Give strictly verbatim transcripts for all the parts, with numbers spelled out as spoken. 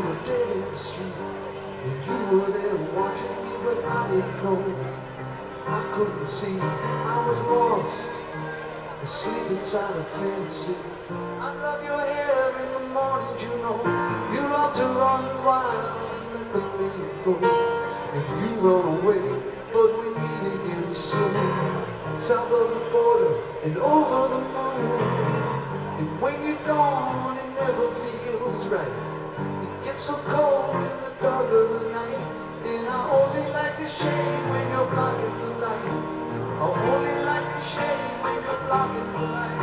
a dead-end street, and you were there watching me, but I didn't know. I couldn't see, I was lost, asleep inside a fantasy. I love your hair in the morning, you know. You love to run wild and let the rain flow, and you run away, but we meet again soon. South of the border and over the moon. And when you're gone, it never feels right. It gets so cold in the dark of the night, and I only like the shade when you're blocking the light. I only like the shade when you're blocking the light.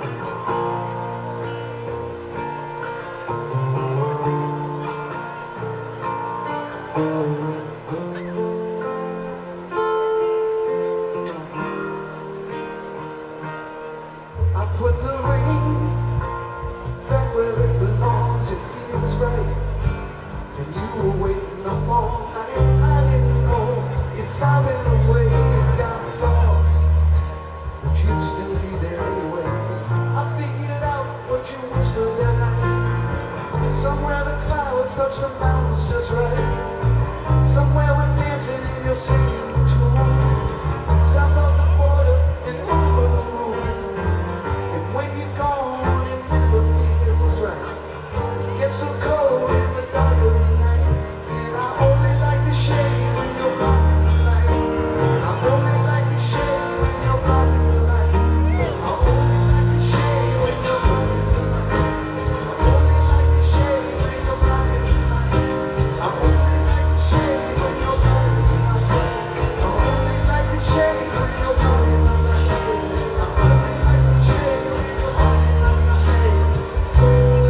I put the ring back where it belongs, it feels right. And you were waiting up all night. I didn't know if I went away and got lost, but you'd still be there anyway. I figured out what you whispered that night. Somewhere the clouds touch the mountains just right. Somewhere we're dancing and you're singing the tune. South of the border and over the moon. And when you're gone, it never feels right. It gets so cold in the dark of the night, and I only like the shade when you're blocking the light. I only like the shade when you're blocking the light. I only like the shade when you're blocking the light. I only like the shade when you're blocking the light. I only like the shade when you're blocking the light. I only like the shade when you're blocking the light. I only like the shade when you're blocking the light.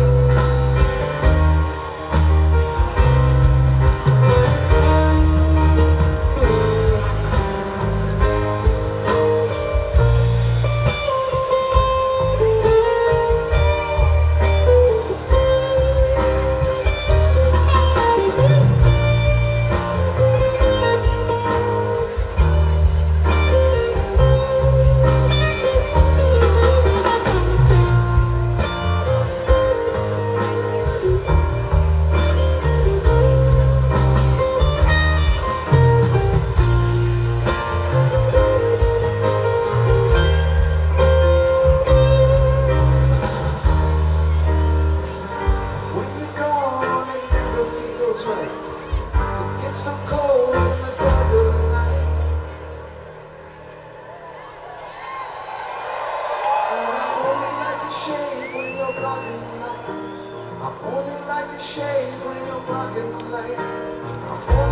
When you're gone, it never feels right. It gets so cold in the dark of the night, and I only like the shade when you're blocking the light. I only like the shade when you're blocking the light. I only